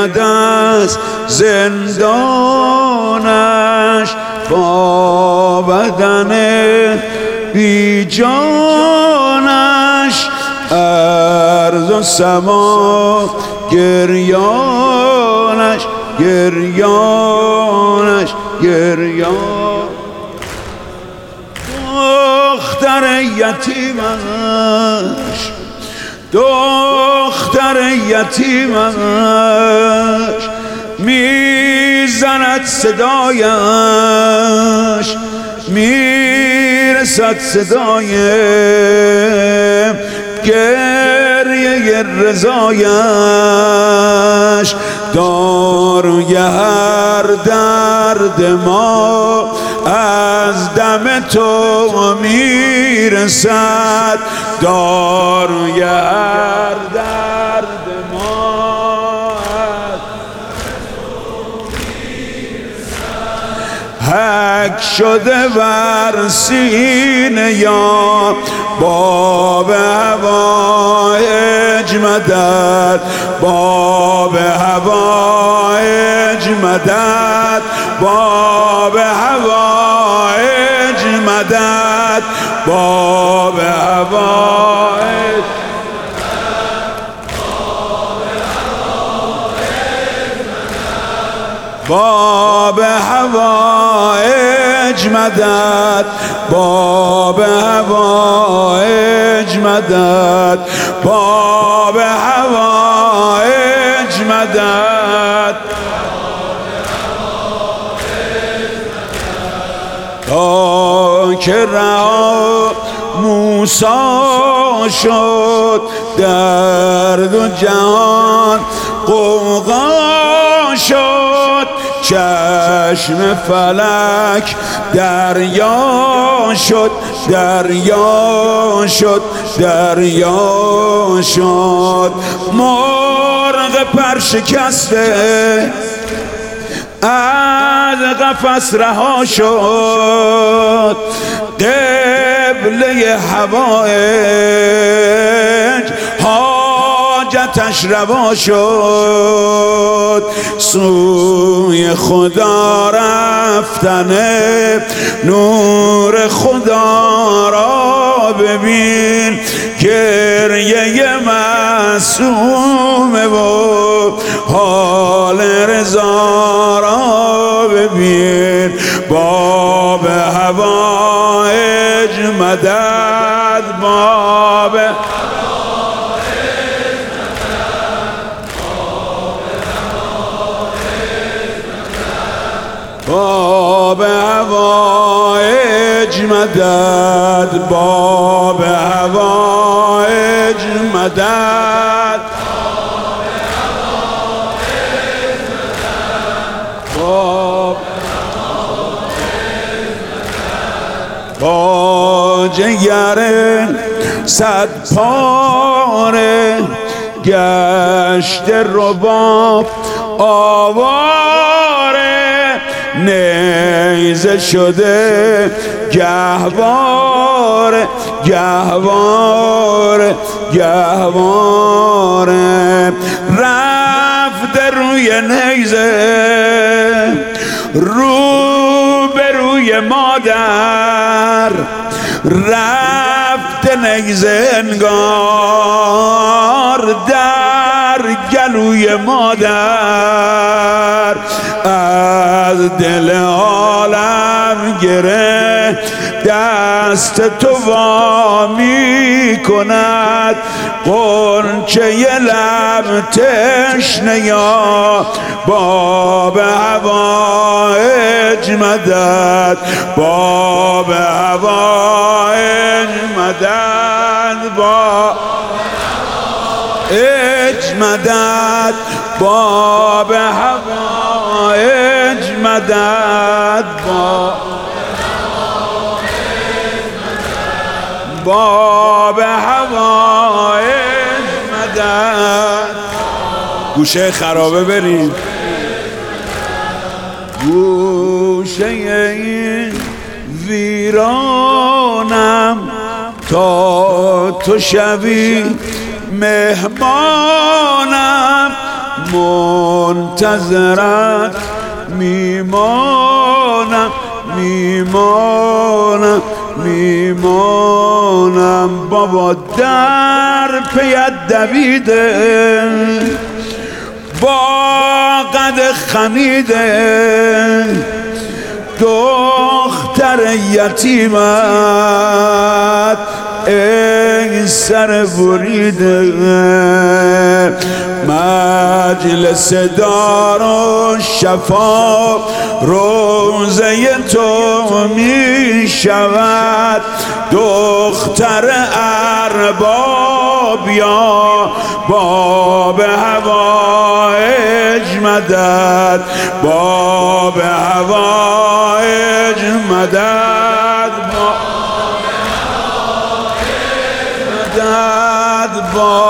آمد از زندانش با بدن بی جانش، ارض و سما گریانش گریانش گریان. دختر یتیمش دختر یتیمش میزند صدایش، میرسد صدای گریه رضایش. داروی هر درد ما از دم تو میرسد، داروی هر درد ما از دم تو میرسد. حک شده بر سینه یا باب هوایج مدد، باب هوایج مدد، باب هوایج مدد، باب هوایج باب هوایج مدد، باب هوایج مدد، باب هوایج مدد. تا که رها موسی شد، درد و جهان غوغا شد، چشم فلک دریا شد دریا شد دریا شد. مرغ پرشکسته از قفس رها شد، قبله هوایج حاجتش روا شد. سوی خدا رفتن نور خدا را ببین، گریه معصومه و حال رضا را ببین. باب هوایج مدد، باب باب هوایج مدد، باب هوایج مدد، باب با جگر صد پاره گشت رباب آواره، نیزه شده گهواره گهواره گهواره. رفته روی نیزه رو به روی مادر، رفته نیزه انگار در گلوی مادر. از دل عالم گره دست تو وا می کند، غنچه لب تشنه یا باب هوایج مدد، باب هوایج مدد، باب هوایج مدد، باب هوایج مدد، باب هوایج مدد. گوشه خرابه بریم، گوشه این ویرانم تا تو شوی مهمانم. منتظرت میمانم میمانم میمانم بابا در پیت دویده با قد خمیده دختر یتیمت ای سر بریده مجلس دار و شفا روزه تو می شود دختر ارباب یا باب هوایج مدد باب هوایج مدد مدد